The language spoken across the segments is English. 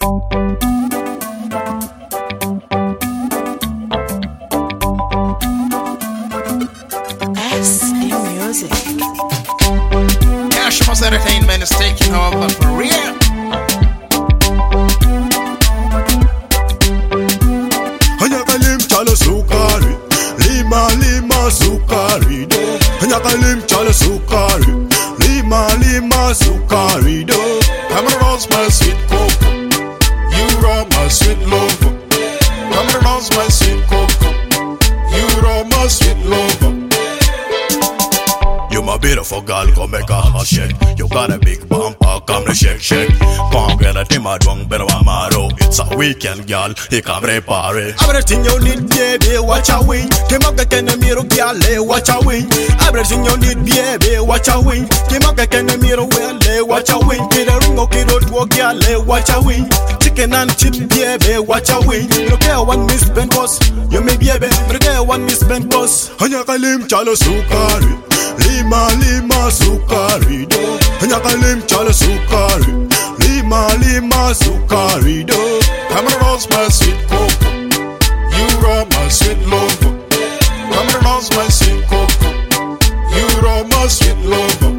Music. Cashmas Entertainment is taking over for real. Hanyakalim chala sukari, lima sukari do. Hanyakalim chala sukari, lima sukari do. Come and roast my sweet cocoa, you are my sweet lover. Come and roast my sweet cocoa, you are my sweet lover. You my beautiful girl, come make a hot shake. You got a big bumper, come to shake. Come get a team at one better amaro. It's a weekend, girl, he come repare. Everything you need, baby, watch away. Came up again a mirror, girl, watch away. Everything you need, baby, watch away. Came up again a mirror, well, watch away. Get a ring, okay, don't walk, girl, watch away. Chicken and chips, baby, watch away. Look at one misspent was, you may be a baby. Look at one misspent was. Hanyakalim chalo sukari. Lima sukari do. Hanyakalim chala sukari. Lima sukari do. Come and roast my sweet cocoa, you are my sweet lover. Come and roast my sweet cocoa, you are my sweet lover.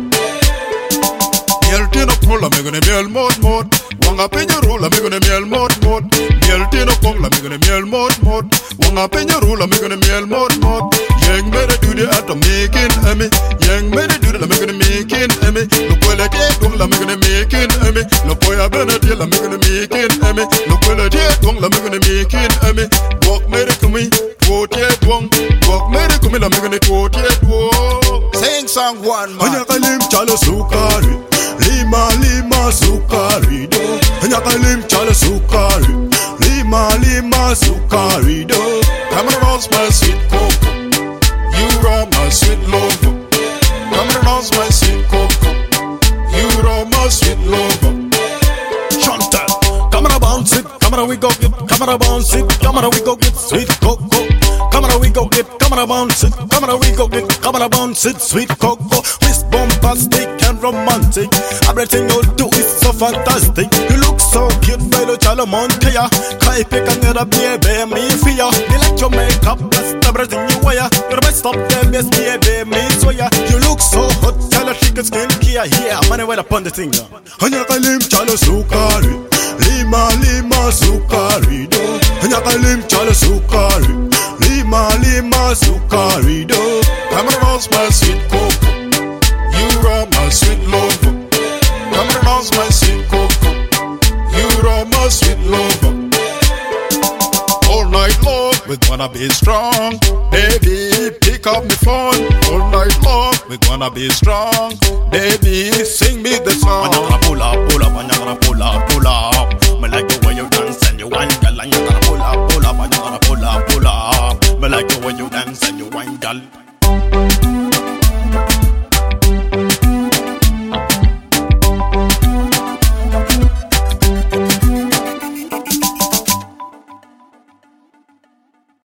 Miel tino pula me gonna miel mod. Wanga peña rula me gonna miel mod. Miel tino pula me gonna miel mod. Wanga peña rula me gonna miel mod. Yang better do the act of making me. Yang better do the me gonna making me. Look well at it, don't la me gonna making me. Look boy I better tell la me gonna making me. Look well at it, don't la me gonna making me. Walk me to me, quote yet one. Walk me to me la me gonna quote yet one. Sing song one man. Hanyakalim chalo sukari. Lima sukari do. Hanyakalim chala sukari. Lima sukari do. Come and roast my sweet cocoa, you are my sweet lover. Come and roast my sweet cocoa, you are my sweet lover. Chantal, camera bounce it, camera we go get, camera bounce it, camera we go get sweet cocoa. Camera we go get, camera bounce it, camera we go get, camera bounce it, sweet cocoa. Wrist bombastic and romantic. Everything you do is so fantastic. You look so cute, fellow Chalo Montaya. Kai pick and get a baby, me fear. You like your makeup, that's everything you wear. You're the best of them, yes, baby, me swear. You look so hot, tell her she can skin care. Yeah, money well upon the thing. Hanyakalim Chalo sukari. Lima sukari do. Hanyakalim Chalo sukari. Lima sukari do. Come and roast my sweet cocoa, you are my sweet lover. Come and roast my sweet cocoa, you are my sweet lover. All night long we gonna be strong, baby. Pick up the phone. All night long we gonna be strong, baby. Sing me the song. When you gonna pull up, when you gonna pull up. Me like the way you dance and you wine, girl. And you gonna pull up, when you gonna pull up. Me like the way you dance and you wine, girl.